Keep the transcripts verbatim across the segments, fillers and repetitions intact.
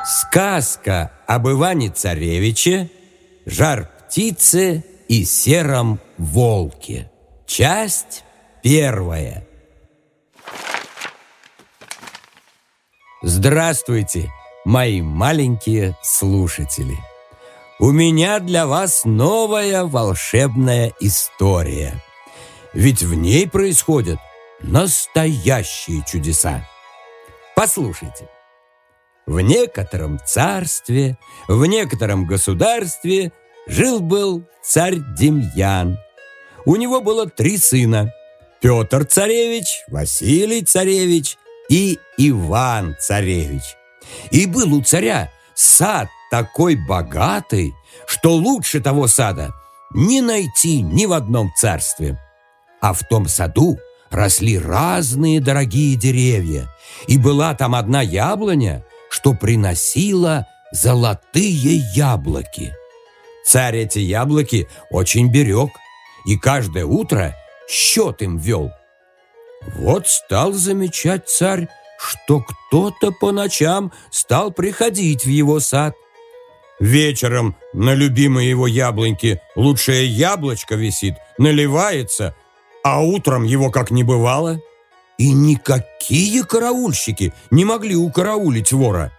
Сказка об Иване-Царевиче, Жар-Птице и Сером Волке. Часть первая. Здравствуйте, мои маленькие слушатели! У меня для вас новая волшебная история. Ведь в ней происходят настоящие чудеса. Послушайте. В некотором царстве, в некотором государстве жил-был царь Демьян. У него было три сына: Петр-царевич, Василий-царевич и Иван-царевич. И был у царя сад такой богатый, что лучше того сада не найти ни в одном царстве. А в том саду росли разные дорогие деревья, и была там одна яблоня, что приносила золотые яблоки. Царь эти яблоки очень берег, и каждое утро счет им вел. Вот стал замечать царь, что кто-то по ночам стал приходить в его сад. Вечером на любимой его яблоньке лучшее яблочко висит, наливается, а утром его как не бывало. И никакие караульщики не могли укараулить вора.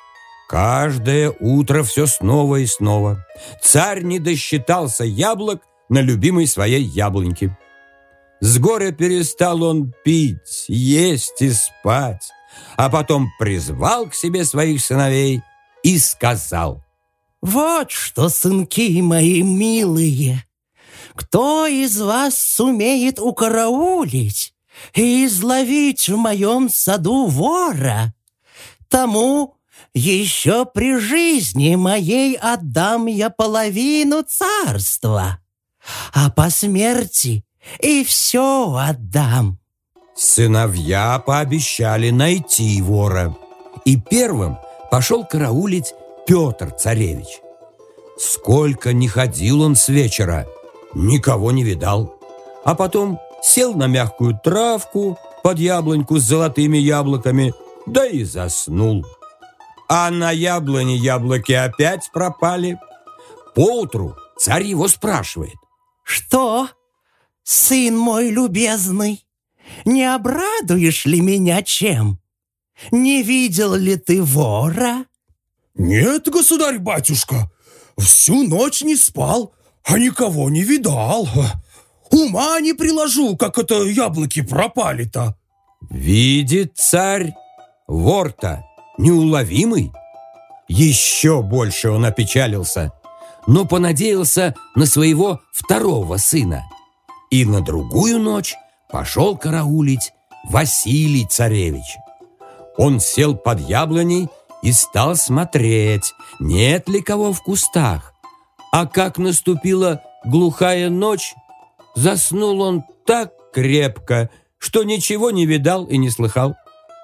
Каждое утро все снова и снова. Царь не досчитался яблок на любимой своей яблоньке. С горя перестал он пить, есть и спать, а потом призвал к себе своих сыновей и сказал: «Вот что, сынки мои милые, кто из вас сумеет укараулить и изловить в моем саду вора, тому еще при жизни моей отдам я половину царства, а по смерти и все отдам». Сыновья пообещали найти вора, и первым пошел караулить Петр-царевич. Сколько ни ходил он с вечера, никого не видал, а потом сел на мягкую травку под яблоньку с золотыми яблоками, да и заснул. А на яблоне яблоки опять пропали. Поутру царь его спрашивает: «Что, сын мой любезный, не обрадуешь ли меня чем? Не видел ли ты вора?» «Нет, государь-батюшка, всю ночь не спал, а никого не видал. Ума не приложу, как это яблоки пропали-то». Видит царь, вор-то неуловимый. Еще больше он опечалился, но понадеялся на своего второго сына. И на другую ночь пошел караулить Василий-царевич. Он сел под яблоней и стал смотреть, нет ли кого в кустах. А как наступила глухая ночь, заснул он так крепко, что ничего не видал и не слыхал.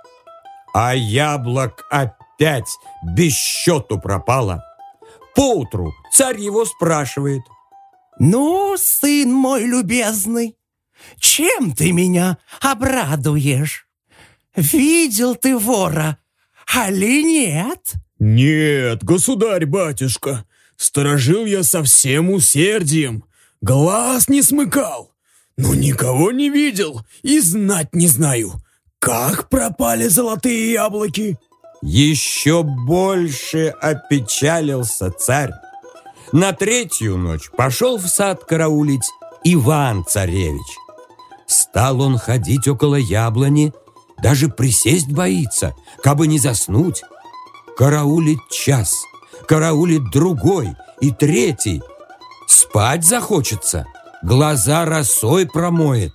А яблок опять без счету пропало. Поутру царь его спрашивает: «Ну, сын мой любезный, чем ты меня обрадуешь? Видел ты вора, али нет?» «Нет, государь-батюшка, сторожил я со всем усердием, глаз не смыкал, но никого не видел и знать не знаю, как пропали золотые яблоки». Еще больше опечалился царь. На третью ночь пошел в сад караулить Иван-царевич. Стал он ходить около яблони, даже присесть боится, кабы не заснуть. Караулит час, караулит другой и третий. Спать захочется, глаза росой промоет.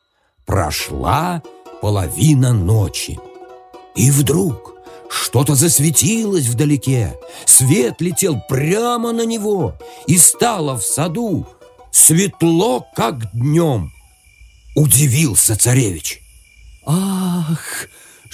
Прошла половина ночи, и вдруг что-то засветилось вдалеке. Свет летел прямо на него, и стало в саду светло, как днем. Удивился царевич. «Ах,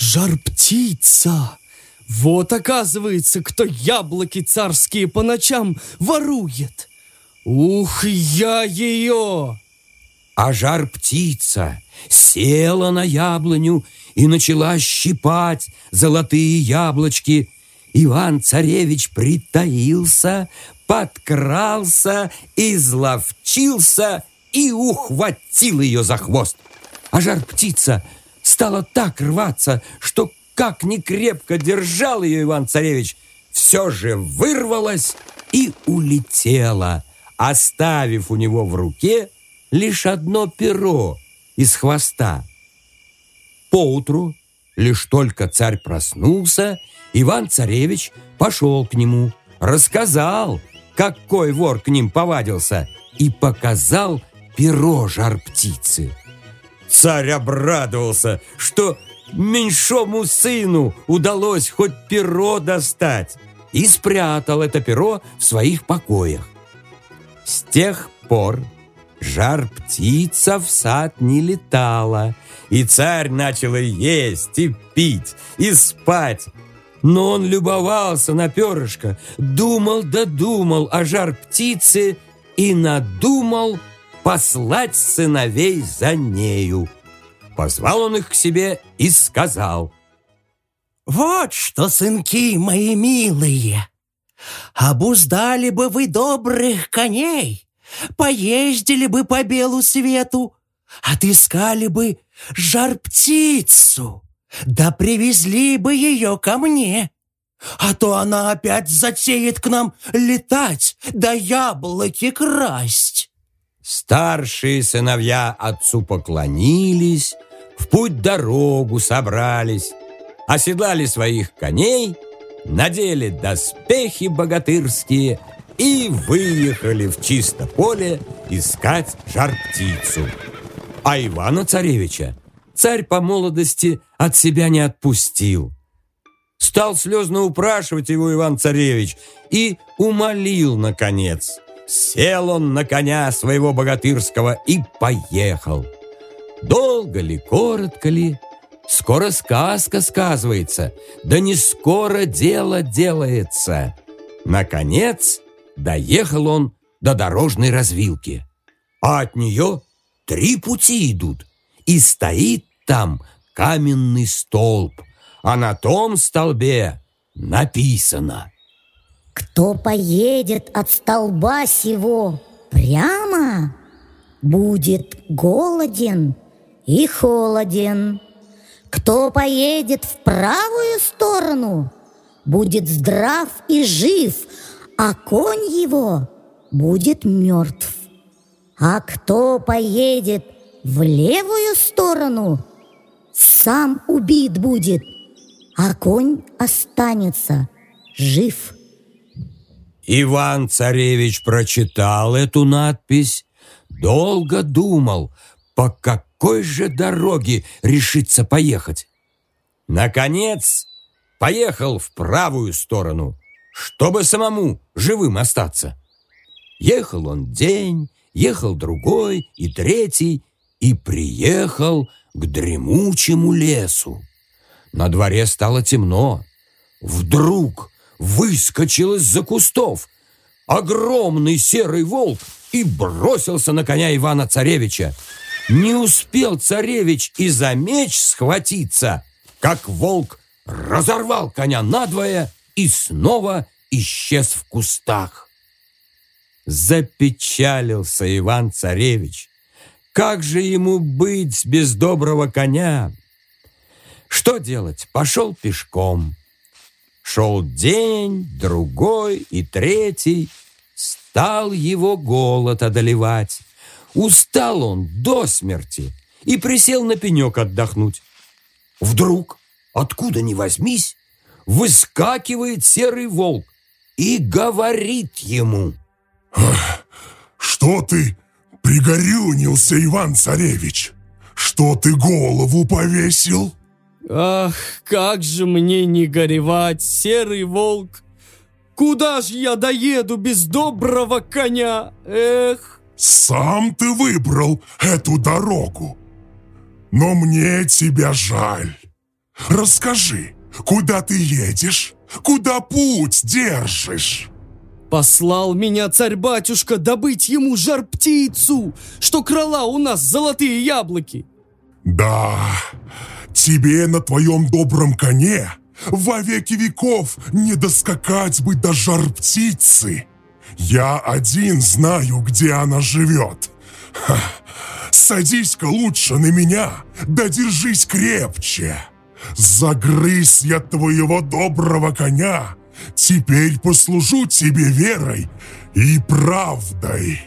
Жар-Птица! Вот, оказывается, кто яблоки царские по ночам ворует! Ух, я ее!» А Жар-Птица села на яблоню и начала щипать золотые яблочки. Иван-царевич притаился, подкрался, изловчился и ухватил ее за хвост. А жар-птица стала так рваться, что, как ни крепко держал ее Иван-царевич, все же вырвалась и улетела, оставив у него в руке лишь одно перо из хвоста. Поутру, лишь только царь проснулся, Иван-царевич пошел к нему, рассказал, какой вор к ним повадился, и показал перо жар-птицы. Царь обрадовался, что меньшому сыну удалось хоть перо достать, и спрятал это перо в своих покоях. С тех пор жар-птица в сад не летала, и царь начал и есть, и пить, и спать. Но он любовался на перышко, думал да думал о жар-птице и надумал послать сыновей за нею. Позвал он их к себе и сказал: «Вот что, сынки мои милые, обуздали бы вы добрых коней, поездили бы по белу свету, отыскали бы жар-птицу, да привезли бы ее ко мне, а то она опять затеет к нам летать, да яблоки красть». Старшие сыновья отцу поклонились, в путь-дорогу собрались, оседлали своих коней, надели доспехи богатырские и выехали в чисто поле искать жар-птицу. А Ивана-царевича царь по молодости от себя не отпустил. Стал слезно упрашивать его Иван-царевич и умолил, наконец. Сел он на коня своего богатырского и поехал. Долго ли, коротко ли, скоро сказка сказывается, да не скоро дело делается. Наконец доехал он до дорожной развилки, а от нее три пути идут, и стоит там каменный столб, а на том столбе написано: «Кто поедет от столба сего прямо, будет голоден и холоден. Кто поедет в правую сторону, будет здрав и жив, а конь его будет мертв. А кто поедет в левую сторону, сам убит будет, а конь останется жив». Иван-царевич прочитал эту надпись, долго думал, по какой же дороге решится поехать. Наконец, поехал в правую сторону, чтобы самому живым остаться. Ехал он день, ехал другой и третий, и приехал к дремучему лесу. На дворе стало темно. Вдруг выскочил из-за кустов огромный серый волк и бросился на коня Ивана-царевича. Не успел царевич и за меч схватиться, как волк разорвал коня надвое и снова исчез в кустах. Запечалился Иван-царевич. Как же ему быть без доброго коня? Что делать? Пошел пешком. Шел день, другой и третий. Стал его голод одолевать. Устал он до смерти и присел на пенек отдохнуть. Вдруг, откуда ни возьмись, выскакивает серый волк и говорит ему: «Что ты пригорюнился, Иван-царевич? Что ты голову повесил?» Ах, как же мне не горевать, серый волк! Куда ж я доеду без доброго коня? Эх! Сам ты выбрал эту дорогу, но мне тебя жаль. Расскажи, куда ты едешь? Куда путь держишь?» Послал меня царь-батюшка добыть ему жар-птицу, что крала у нас золотые яблоки. «Да, тебе на твоем добром коне во веки веков не доскакать бы до жар-птицы. Я один знаю, где она живет. Ха. Садись-ка лучше на меня, да держись крепче. Загрызь я твоего доброго коня, теперь послужу тебе верой и правдой.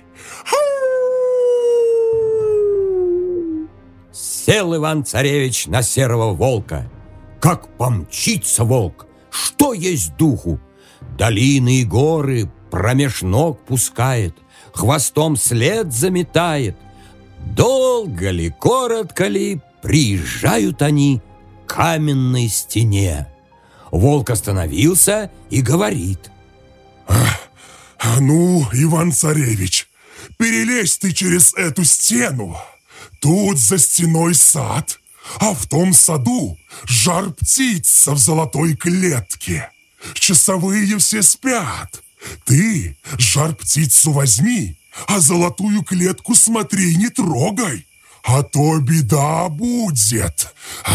Сел Иван-царевич на серого волка. Как помчится волк, что есть духу. Долины и горы промеж ног пускает, хвостом след заметает. Долго ли, коротко ли, приезжают они к каменной стене. Волк остановился и говорит: «А ну, Иван-царевич, перелезь ты через эту стену. Тут за стеной сад, а в том саду жар-птица в золотой клетке. Часовые все спят. Ты жар-птицу возьми, а золотую клетку смотри, не трогай, а то беда будет».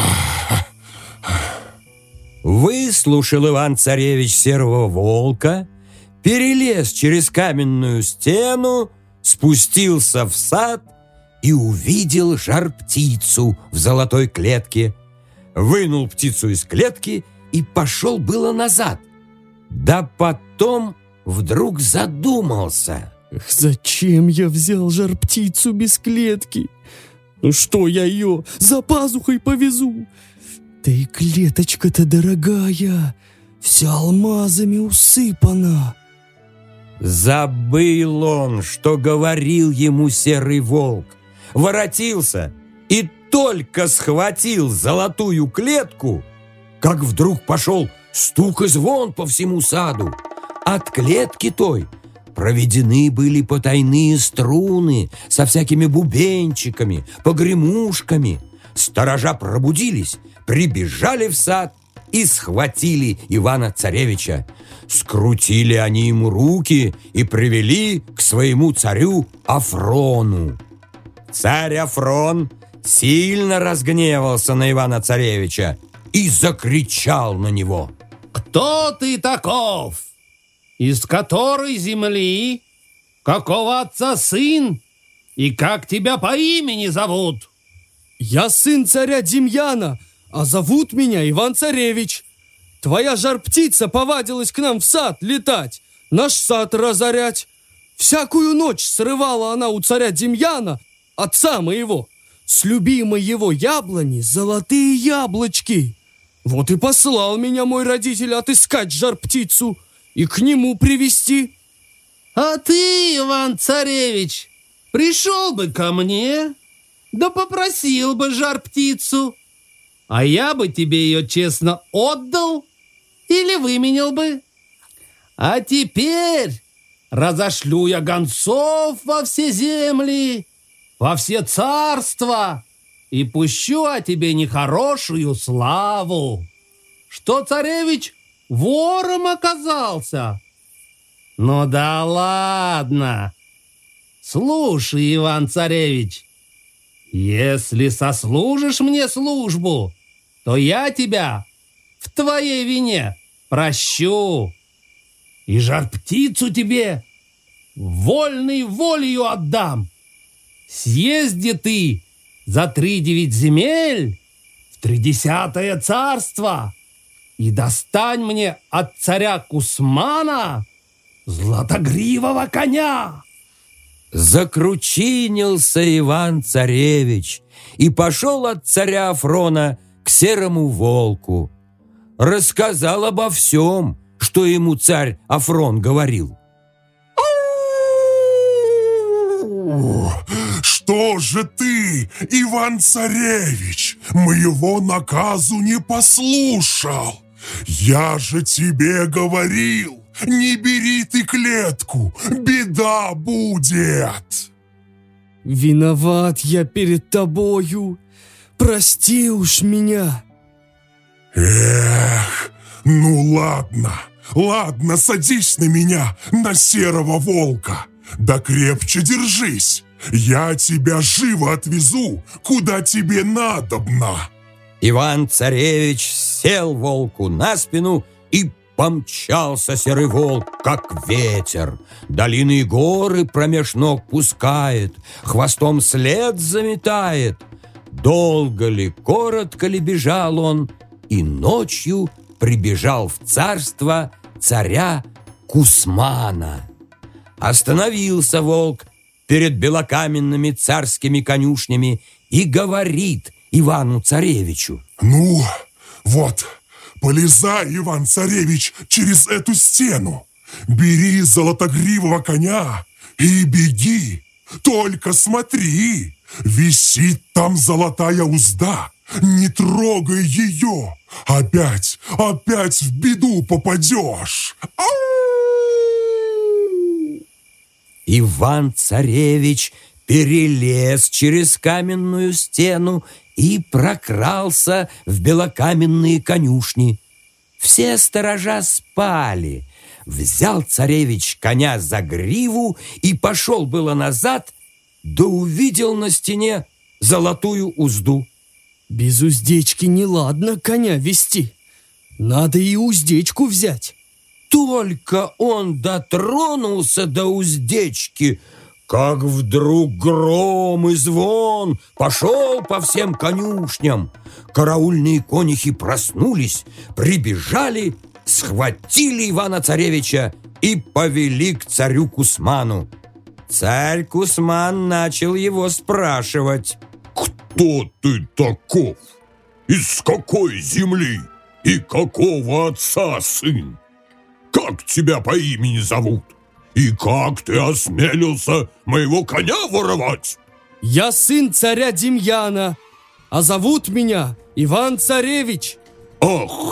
Выслушал Иван-царевич серого волка, перелез через каменную стену, спустился в сад и увидел жар-птицу в золотой клетке. Вынул птицу из клетки и пошел было назад. Да потом вдруг задумался. Эх, зачем я взял жар-птицу без клетки? Ну что, я ее за пазухой повезу? Да и клеточка-то дорогая, вся алмазами усыпана. Забыл он, что говорил ему серый волк. Воротился и только схватил золотую клетку, как вдруг пошел стук и звон по всему саду. От клетки той проведены были потайные струны со всякими бубенчиками, погремушками. Сторожа пробудились, прибежали в сад и схватили Ивана-царевича. Скрутили они ему руки и привели к своему царю Афрону. Царь Афрон сильно разгневался на Ивана-царевича и закричал на него: «Кто ты таков? Из которой земли? Какого отца сын? И как тебя по имени зовут?» Я сын царя Демьяна, а зовут меня Иван-царевич. Твоя жар-птица повадилась к нам в сад летать, наш сад разорять. Всякую ночь срывала она у царя Демьяна, отца моего, с любимой его яблони золотые яблочки. Вот и послал меня мой родитель отыскать жар-птицу и к нему привести. «А ты, Иван-царевич, пришел бы ко мне, да попросил бы жар-птицу, а я бы тебе ее честно отдал или выменял бы. А теперь разошлю я гонцов во все земли, во все царства, и пущу о тебе нехорошую славу, что царевич вором оказался. Ну да ладно. Слушай, Иван-царевич, если сослужишь мне службу, то я тебя в твоей вине прощу и жар-птицу тебе вольной волею отдам. Съезди ты за три девять земель в тридесятое царство и достань мне от царя Кусмана златогривого коня». Закручинился Иван-царевич и пошел от царя Афрона к серому волку. Рассказал обо всем, что ему царь Афрон говорил. «Что же ты, Иван-царевич, моего наказу не послушал? Я же тебе говорил, не бери ты клетку, беда будет!» Виноват я перед тобою, прости уж меня. Эх, ну ладно, ладно, садись на меня, на серого волка, да крепче держись, я тебя живо отвезу, куда тебе надобно. Иван-царевич сел волку на спину и помчался серый волк, как ветер. Долины и горы промеж ног пускает, хвостом след заметает. Долго ли, коротко ли бежал он, и ночью прибежал в царство царя Кусмана. Остановился волк перед белокаменными царскими конюшнями и говорит Ивану-царевичу: «Ну, вот, полезай, Иван-царевич, через эту стену. Бери золотогривого коня и беги. Только смотри, висит там золотая узда. Не трогай ее. Опять, опять в беду попадешь». Ау! Иван-царевич перелез через каменную стену и прокрался в белокаменные конюшни. Все сторожа спали. Взял царевич коня за гриву и пошел было назад, да увидел на стене золотую узду. Без уздечки неладно коня вести. Надо и уздечку взять. Только он дотронулся до уздечки, как вдруг гром и звон пошел по всем конюшням. Караульные конюхи проснулись, прибежали, схватили Ивана-царевича и повели к царю Кусману. Царь Кусман начал его спрашивать: «Кто ты таков? Из какой земли? И какого отца сын? Как тебя по имени зовут? И как ты осмелился моего коня воровать?» Я сын царя Демьяна, а зовут меня Иван-царевич. «Ах,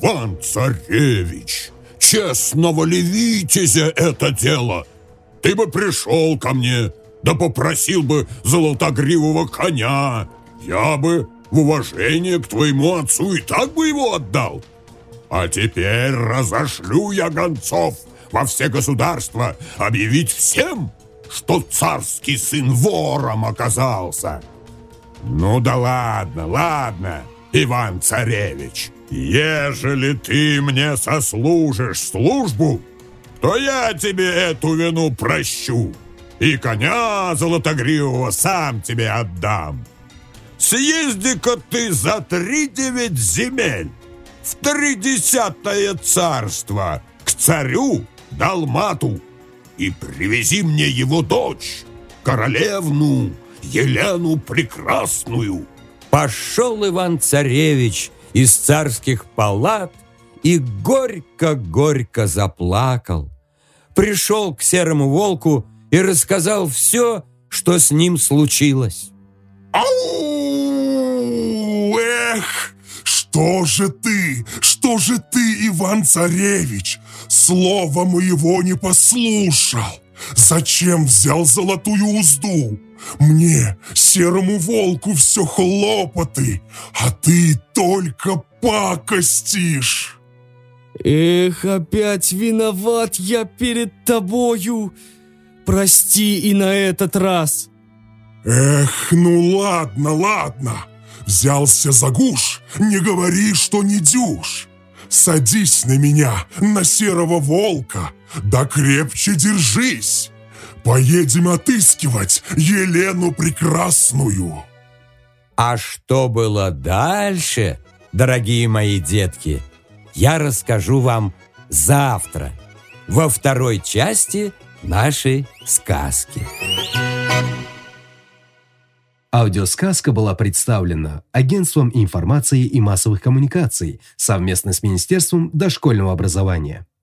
Иван-царевич, честного ли витязя это дело? Ты бы пришел ко мне, да попросил бы золотогривого коня. Я бы в уважение к твоему отцу и так бы его отдал. А теперь разошлю я гонцов во все государства объявить всем, что царский сын вором оказался». «Ну да ладно, ладно, Иван-царевич, ежели ты мне сослужишь службу, то я тебе эту вину прощу, и коня золотогривого сам тебе отдам. Съезди-ка ты за три девять земель в тридесятое царство к царю Далмату и привези мне его дочь, королевну Елену Прекрасную». Пошел Иван-царевич из царских палат и горько-горько заплакал. Пришел к серому волку и рассказал все, что с ним случилось. «Ау! Эх! Что же ты, что же ты, Иван-царевич, слова моего не послушал? Зачем взял золотую узду? Мне, серому волку, все хлопоты, а ты только пакостишь». Эх, опять виноват я перед тобою. Прости и на этот раз. «Эх, ну ладно, ладно. Взялся за гуш, не говори, что не дюж. Садись на меня, на серого волка, да крепче держись. Поедем отыскивать Елену Прекрасную». А что было дальше, дорогие мои детки, я расскажу вам завтра, во второй части нашей сказки. Аудиосказка была представлена Агентством информации и массовых коммуникаций совместно с Министерством дошкольного образования.